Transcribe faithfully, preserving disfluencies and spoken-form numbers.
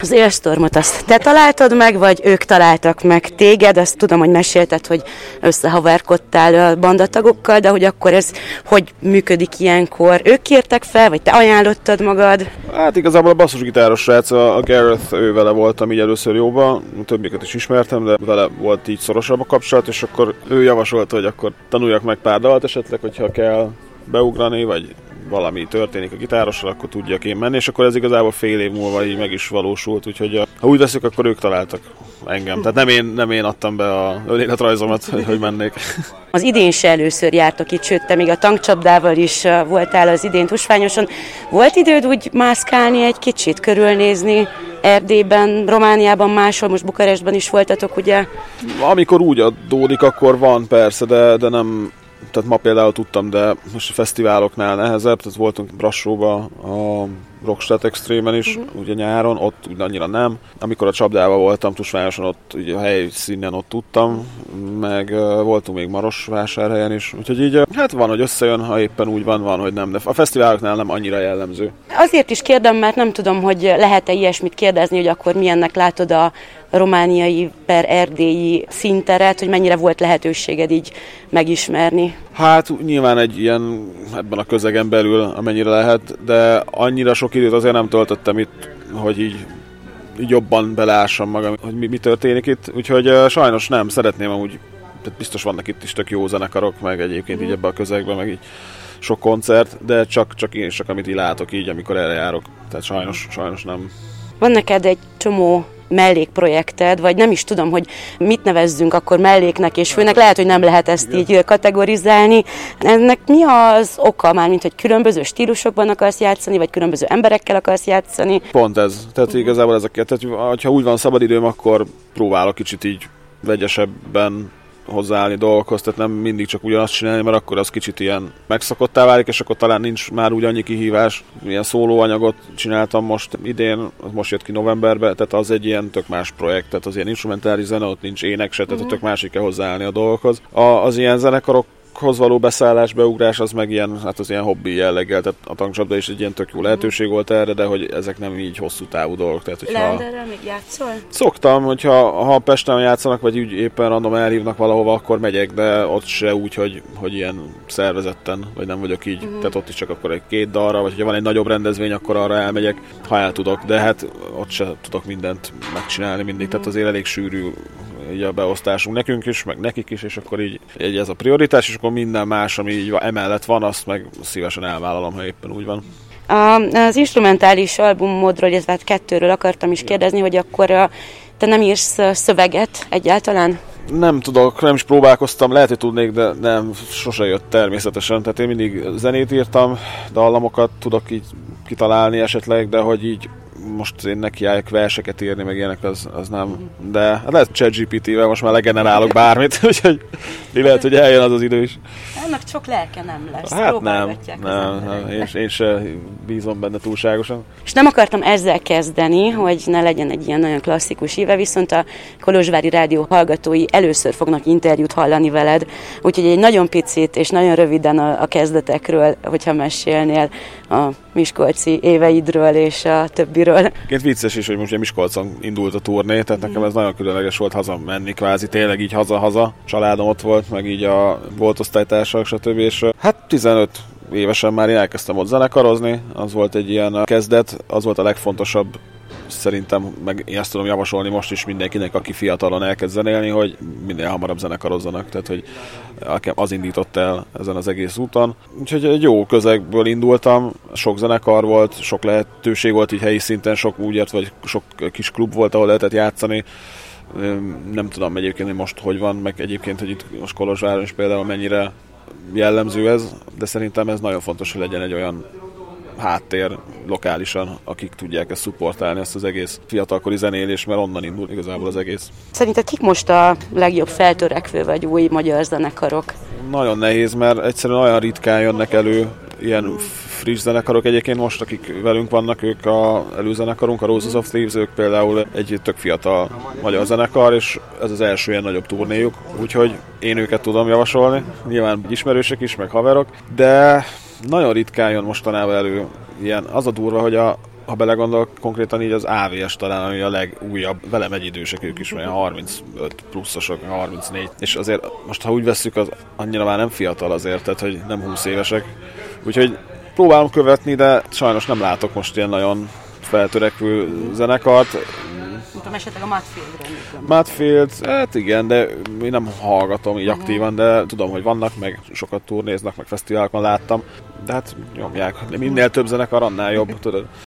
Az Ailstormot azt te találtad meg, vagy ők találtak meg téged? Azt tudom, hogy mesélted, hogy összehaverkodtál a bandatagokkal, de hogy akkor ez hogy működik ilyenkor? Ők kértek fel, vagy te ajánlottad magad? Hát igazából a basszusgitáros srác, a Gareth, ő vele voltam így először jóban, többieket is ismertem, de vele volt így szorosabb a kapcsolat, és akkor ő javasolta, hogy akkor tanuljak meg pár dalt esetleg, hogyha kell beugrani, vagy valami történik a gitárossal, akkor tudjak én menni, és akkor ez igazából fél év múlva így meg is valósult, úgyhogy ha úgy veszük, akkor ők találtak engem. Tehát nem én, nem én adtam be a önéletrajzomat, hogy, hogy mennék. Az idén se először jártok itt, sőt, te még a tankcsapdával is voltál az idén tusványoson. Volt időd úgy mászkálni egy kicsit, körülnézni Erdélyben, Romániában, máshol, most Bukarestben is voltatok, ugye? Amikor úgy adódik, akkor van persze, de, de nem... Tehát ma például tudtam, de most a fesztiváloknál nehezebb, tehát voltunk Brassóba a Rockstadt Extreme-en is, uh-huh. ugye nyáron, ott úgy annyira nem. Amikor a csapdában voltam Tusványoson, ott ugye a helyszínen ott tudtam, meg uh, voltunk még Marosvásárhelyen is, úgyhogy így, uh, hát van, hogy összejön, ha éppen úgy van, van, hogy nem, de a fesztiváloknál nem annyira jellemző. Azért is kérdem, mert nem tudom, hogy lehet-e ilyesmit kérdezni, hogy akkor milyennek látod a romániai per erdélyi színteret, hogy mennyire volt lehetőséged így megismerni? Hát nyilván egy ilyen, ebben a közegen belül, amennyire lehet, de annyira sok időt azért nem töltöttem itt, hogy így, így jobban beleássam magam, hogy mi, mi történik itt, úgyhogy uh, sajnos nem, szeretném amúgy, tehát biztos vannak itt is tök jó zenekarok, meg egyébként így ebben a közegben, meg így sok koncert, de csak, csak én csak amit így látok így, amikor erre járok, tehát sajnos, sajnos nem. Van neked egy csomó mellékprojekted, vagy nem is tudom, hogy mit nevezzünk akkor melléknek és főnek, lehet, hogy nem lehet ezt így kategorizálni. Ennek mi az oka már, mint hogy különböző stílusokban akarsz játszani, vagy különböző emberekkel akarsz játszani? Pont ez. Tehát igazából ezeket, tehát ha úgy van szabadidőm, akkor próbálok kicsit így vegyesebben hozzáállni dolgokhoz, tehát nem mindig csak ugyanazt csinálni, mert akkor az kicsit ilyen megszokottá válik, és akkor talán nincs már úgy annyi kihívás. Ilyen szólóanyagot csináltam most idén, most jött ki novemberben, tehát az egy ilyen tök más projekt, tehát az ilyen instrumentális zene, ott nincs ének se, tehát tök másik kell hozzáállni a dolgokhoz. A, az ilyen zenekarok hoz való beszállás, beugrás, az meg ilyen, hát az ilyen hobbi jelleggel, tehát a tankcsapda is egy ilyen tök jó lehetőség volt erre, de hogy ezek nem így hosszú távú dolgok. Tehát, hogyha... Leanderrel még játszol? Szoktam, hogyha ha Pesten játszanak, vagy úgy éppen random elhívnak valahova, akkor megyek, de ott se úgy, hogy, hogy ilyen szervezetten, vagy nem vagyok így, uh-huh. tehát ott is csak akkor egy két dalra, vagy ha van egy nagyobb rendezvény, akkor arra elmegyek, ha el tudok, de hát ott se tudok mindent megcsinálni mindig, uh-huh. tehát azért elég sűrű így a beosztásunk nekünk is, meg nekik is, és akkor így, így ez a prioritás, és akkor minden más, ami így emellett van, azt meg szívesen elvállalom, ha éppen úgy van. A, az instrumentális albumodról, illetve hát kettőről akartam is kérdezni, hogy akkor te nem írsz szöveget egyáltalán? Nem tudok, nem is próbálkoztam, lehet, hogy tudnék, de nem, sose jött természetesen. Tehát én mindig zenét írtam, dallamokat tudok így kitalálni esetleg, de hogy így most én nekiálljak verseket írni, meg ilyenek, az, az nem. De lehet ChatGPT-vel most már legenerálok bármit, úgyhogy lehet, hogy eljön az az idő is. Annak csak lelke nem lesz. Hát nem, nem, nem. Én, én se bízom benne túlságosan. És nem akartam ezzel kezdeni, hogy ne legyen egy ilyen nagyon klasszikus íve, viszont a Kolozsvári Rádió hallgatói először fognak interjút hallani veled, úgyhogy egy nagyon picit és nagyon röviden a, a kezdetekről, hogyha mesélnél a miskolci éveidről és a többiről. Két vicces is, hogy most ugye Miskolcon indult a turné, tehát nekem ez nagyon különleges volt hazamenni, kvázi tényleg így haza-haza. Családom ott volt, meg így a volt osztálytársak, stb. És hát tizenöt évesen már én elkezdtem ott zenekarozni, az volt egy ilyen kezdet, az volt a legfontosabb szerintem, meg én ezt tudom javasolni most is mindenkinek, aki fiatalon elkezd zenélni, hogy minél hamarabb zenekarozzanak, tehát hogy az indított el ezen az egész úton. Úgyhogy egy jó közegből indultam, sok zenekar volt, sok lehetőség volt így helyi szinten, sok úgy ért, vagy sok kis klub volt, ahol lehetett játszani. Nem tudom egyébként, hogy most hogy van, meg egyébként, hogy itt most Kolozsváron is például mennyire jellemző ez, de szerintem ez nagyon fontos, hogy legyen egy olyan háttér lokálisan, akik tudják ezt szupportálni, ezt az egész fiatalkori zenélés, mert onnan indul igazából az egész. Szerinted kik most a legjobb feltörekvő vagy új magyar zenekarok? Nagyon nehéz, mert egyszerűen olyan ritkán jönnek elő ilyen friss zenekarok. Egyébként most, akik velünk vannak, ők a előzenekarunk, a Roses of Thieves, ők például egy tök fiatal magyar zenekar, és ez az első ilyen nagyobb turnéjuk, úgyhogy én őket tudom javasolni. Nyilván ismerősek is, meg haverok, de nagyon ritkán jön mostanában elő ilyen. Az a durva, hogy a ha belegondolok, konkrétan így az á vé es talán, ami a legújabb, velem egy idősek, ők is olyan harmincöt pluszosok, harmincnégy, és azért most, ha úgy vesszük, az annyira már nem fiatal azért, tehát hogy nem húsz évesek, úgyhogy próbálom követni, de sajnos nem látok most ilyen nagyon feltörekvő zenekart. Mondtam esetleg a Mudfield-re. Mudfield, hát igen, de én nem hallgatom így aktívan, de tudom, hogy vannak, meg sokat turnéznak, meg fesztiválokon láttam, de hát nyomják. Minél több zenekar, annál jobb, tudod.